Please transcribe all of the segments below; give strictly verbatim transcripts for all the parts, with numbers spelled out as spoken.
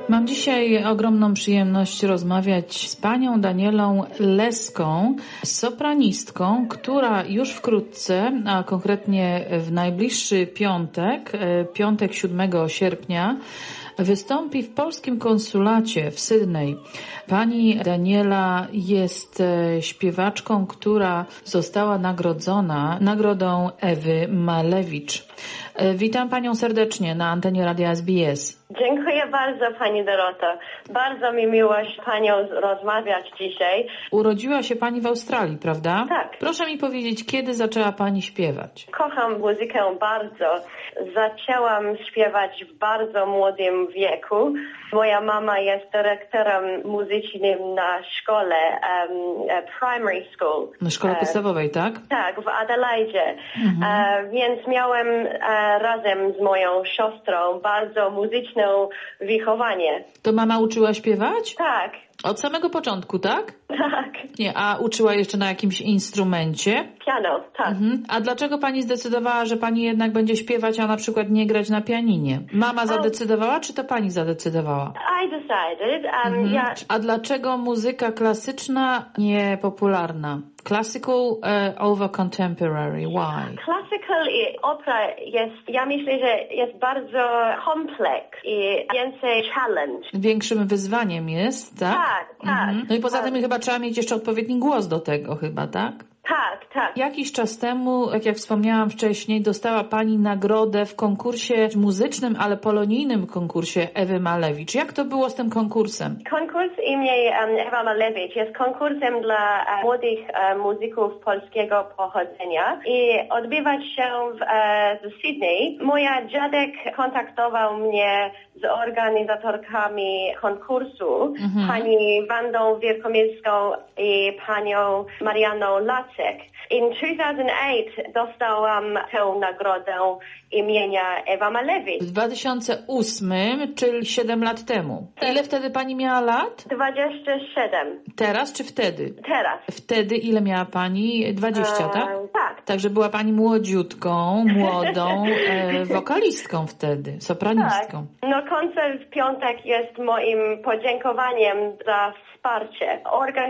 Mam dzisiaj ogromną przyjemność rozmawiać z panią Danielą Leską, sopranistką, która już wkrótce, a konkretnie w najbliższy piątek, piątek siódmego sierpnia, wystąpi w polskim konsulacie w Sydney. Pani Daniela jest śpiewaczką, która została nagrodzona nagrodą Ewy Malewicz. Witam panią serdecznie na antenie Radia S B S. Dziękuję bardzo, pani Doroto. Bardzo mi miło z panią rozmawiać dzisiaj. Urodziła się pani w Australii, prawda? Tak. Proszę mi powiedzieć, kiedy zaczęła pani śpiewać? Kocham muzykę bardzo. Zaczęłam śpiewać w bardzo młodym wieku. Moja mama jest dyrektorem muzycznym na szkole, um, primary school. Na szkole podstawowej, tak? Tak, w Adelaide. Mhm. Uh, więc miałem uh, razem z moją siostrą bardzo muzyczne wychowanie. To mama uczyła śpiewać? Tak. Od samego początku, tak? Tak. Nie, a uczyła jeszcze na jakimś instrumencie? Piano, tak. Mhm. A dlaczego pani zdecydowała, że pani jednak będzie śpiewać, a na przykład nie grać na pianinie? Mama zadecydowała, czy to pani zadecydowała? I decided. Um, mhm. yeah. A dlaczego muzyka klasyczna nie popularna? Classical uh, over contemporary, why? Classical i opera jest, ja myślę, że jest bardzo kompleks i więcej challenge. Większym wyzwaniem jest, tak? Tak, tak. Mhm. No i poza tym chyba trzeba mieć jeszcze odpowiedni głos do tego chyba, tak? Tak, tak. Jakiś czas temu, jak jak wspomniałam wcześniej, dostała pani nagrodę w konkursie muzycznym, ale polonijnym konkursie Ewy Malewicz. Jak to było z tym konkursem? Konkurs imię um, Ewa Malewicz jest konkursem dla uh, młodych uh, muzyków polskiego pochodzenia i odbywa się w, uh, w Sydney. Moja dziadek kontaktował mnie z organizatorkami konkursu, mhm. pani Wandą Wielkomirską i panią Marianą Lacek. In two thousand eight dostałam tę nagrodę imienia Ewa Malewicz. W dwa tysiące ósmym, czyli siedem lat temu. Ile wtedy pani miała lat? dwadzieścia siedem. Teraz czy wtedy? Teraz. Wtedy ile miała pani? dwadzieścia, e, tak? Tak. Także była pani młodziutką, młodą e, wokalistką wtedy, sopranistką. Tak. No koncert w piątek jest moim podziękowaniem za wsparcie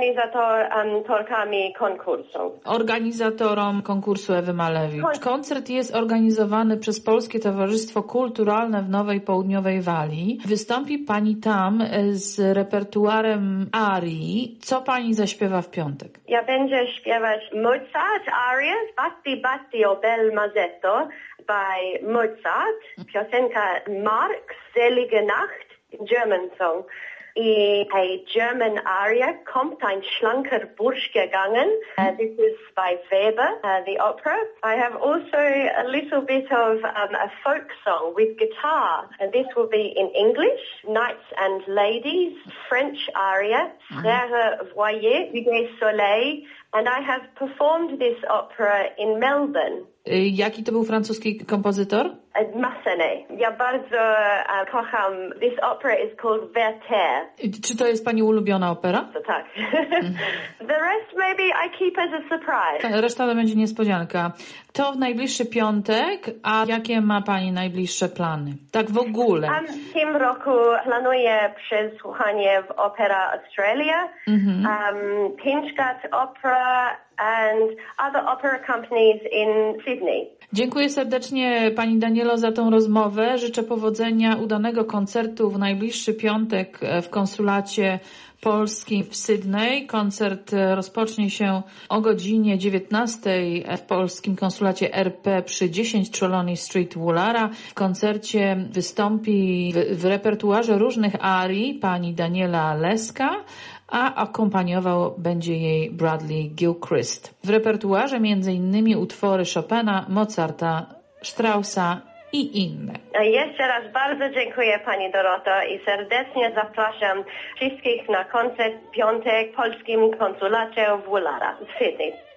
organizatorkami konkursu. Organizatorom konkursu Ewy Malewicz. Koncert jest organizowany przez Polskie Towarzystwo Kulturalne w Nowej Południowej Walii. Wystąpi pani tam z repertuarem arii. Co pani zaśpiewa w piątek? Ja będę śpiewać Mozart arias, Batti Batti o bel mazzetto by Mozart, piosenka Marx, Selige Nacht, German song. I a German aria, Kommt ein schlanker Bursch gegangen. Uh, this is by Weber, uh, the opera. I have also a little bit of um, a folk song with guitar. And this will be in English, Knights and Ladies, French aria, Frères Voyez, du Soleil. And I have performed this opera in Melbourne. Jaki to był francuski kompozytor? Massenet. Ja bardzo uh, kocham. This opera is called Werther. Czy to jest pani ulubiona opera? To tak. The rest maybe I keep as a surprise. Reszta to będzie niespodzianka. To w najbliższy piątek, a jakie ma pani najbliższe plany? Tak w ogóle. Um, w tym roku planuję przesłuchanie w Opera Australia, mm-hmm. um, Pinchgut Opera and other opera companies in Sydney. Dziękuję serdecznie pani Danielo za tą rozmowę. Życzę powodzenia, udanego koncertu w najbliższy piątek w konsulacie polskim w Sydney. Koncert rozpocznie się o godzinie dziewiętnastej w polskim konsulacie R P przy dziesięć Trelawney Street Woollahra. W koncercie wystąpi w, w repertuarze różnych arii pani Daniela Leska, a akompaniował będzie jej Bradley Gilchrist. W repertuarze między innymi utwory Chopina, Mozarta, Straussa i inne. Jeszcze raz bardzo dziękuję pani Doroto i serdecznie zapraszam wszystkich na koncert w piątek w polskim konsulacie w Woollahra w Sydney.